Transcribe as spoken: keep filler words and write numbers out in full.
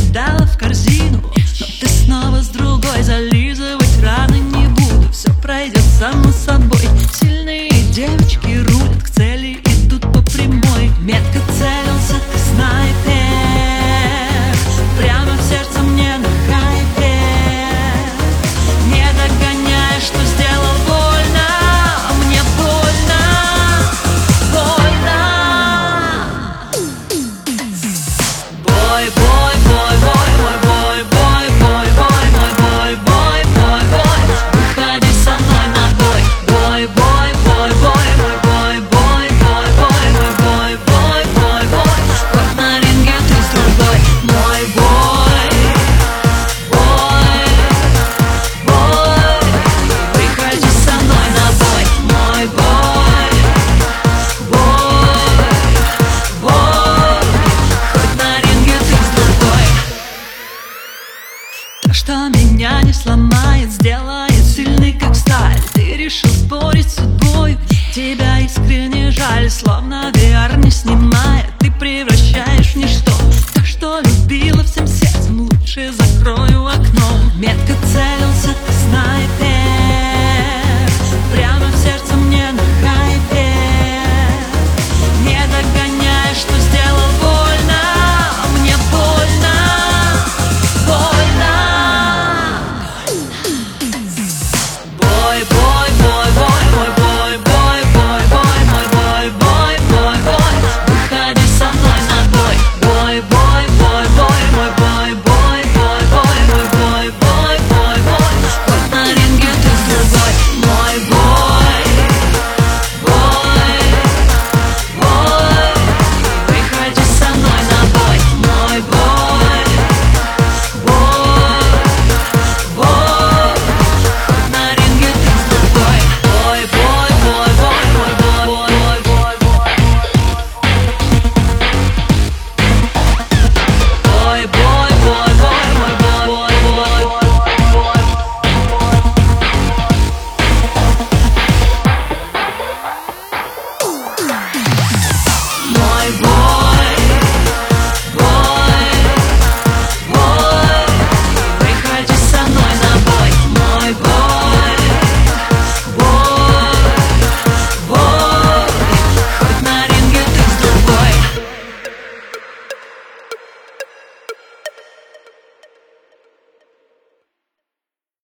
кидала в корзину, но ты снова с другой. Зализывать раны не буду, все пройдет само собой. Сильные девочки рулят к цели, идут по прямой. Метко целился ты, снайпер, прямо в сердце мне на хайпе. Не догоняешь, что сделал больно, мне больно, больно. Бой, бой, бой, бой, мой бой, бой, бой, бой, мой бой, бой, бой, бой. Выходи со мной на бой. Бой, бой, бой, бой, мой бой, бой, бой, бой, мой бой, бой, бой, бой. Хоть на ринге ты с другой. Мой бой, бой, бой. Приходи со мной на бой. Мой бой, бой, бой. Хоть на ринге ты с другой. То, что меня не сломает, сделает сильный как сталь. Ты решил спорить с судьбой, тебя искренне жаль. Словно ви ар не снимая, ты превращаешь в ничто. То, что любила всем сердцем, лучше закрою окно. Метко